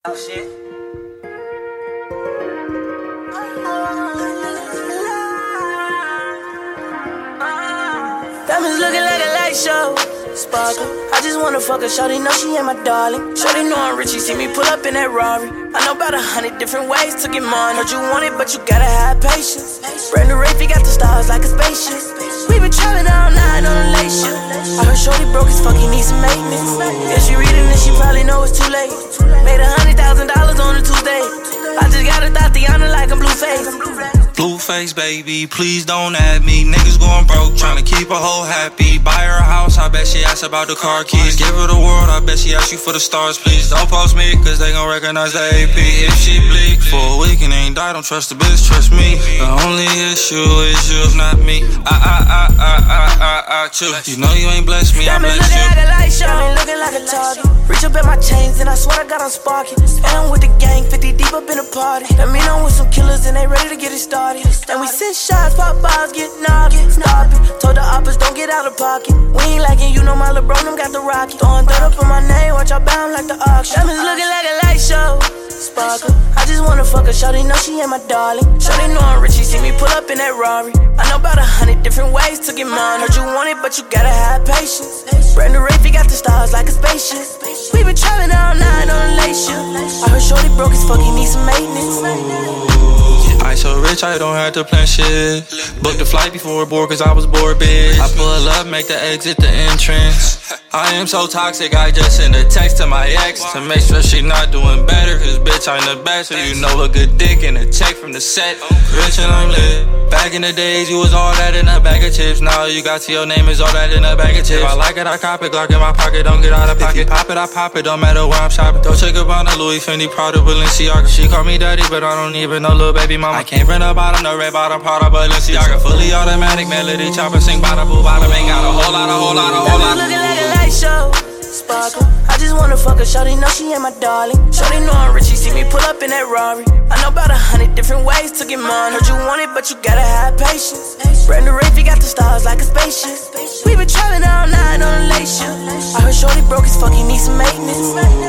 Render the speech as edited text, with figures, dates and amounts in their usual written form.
Oh shit. Diamonds looking like a light show. Sparkle. I just wanna fuck her, shawty know she ain't my darling. Shawty know I'm rich, she see me pull up in that Rari. I know about 100 different ways to get mine. Heard you want it, but you gotta have patience. Brand new Rafe, he got the stars like a spaceship. We been traveling all night on a late shift. I heard shorty broke as fuck, he need some maintenance. If she reading this, she probably know it's too late. Made $100,000 on a Tuesday. I just got a Tatiana like I'm Blueface. Blueface, baby, please don't add me. Niggas going broke, tryna keep a hoe happy. Buy her a house, I bet she asks about the car keys. Give her the world, I bet she asks you for the stars. Please don't post me, cause they gon' recognize the AP. If she bleak for a week and ain't die, don't trust the bitch, trust me. The only issue is you, not me. I choose. You know you ain't blessed me, I bless you. Looking like a light show, looking like a target. Reach up at my chains and I swear I got on sparking. And I'm with the gang, 50 deep up in the party. That mean I'm with some killers and they ready to get it started. And we send shots, pop bars, get knocked. Stop it, told the oppas don't get out of pocket. We ain't liking you, know my LeBron, them got the rocket. Throwing dirt up on my name, watch I bound like the auction. Diamonds looking like a light show. Sparkle. I just wanna fuck her, shawty know she ain't my darling. Shawty know I'm rich, she see me pull up in that Rari. I know about 100 different ways to get mine. Heard you want it, but you gotta have patience. Brand new Rafe, he got the stars like a spaceship. We been traveling all night on a late shift. I heard shorty broke as fuck, he need some maintenance. I so rich, I don't have to plan shit. Booked the flight before board, cause I was bored, bitch. I pull up, make the exit, the entrance. I am so toxic, I just send a text to my ex to make sure she not doing better, cause bitch, I'm the best. So you know a good dick and a check from the set. Rich and I'm lit. Back in the days, you was all that in a bag of chips. Now you got to your name is all that in a bag of chips. If I like it, I cop it, Glock in my pocket, don't get out of pocket. If you pop it, I pop it, don't matter where I'm shopping. Don't check about the Louis, Fendi, Prada, Balenciaga. She call me daddy, but I don't even know little baby mama. I came from the bottom, the red bottom, Prada, Balenciaga. Fully automatic, melody, chopper, sing, bada, boo, bada, ain't got a whole lot. Looking like a light show. Sparkle. I just wanna fuck her, shawty know she ain't my darling. Shawty know I'm rich, she see me pull up in that Rari. I know about 100 different ways to get mine. Heard you want it, but you gotta have patience. Brand new Rafe, he got the stars like a spaceship. We been traveling all night on a late shift. I heard shorty broke as fuck, he need some maintenance.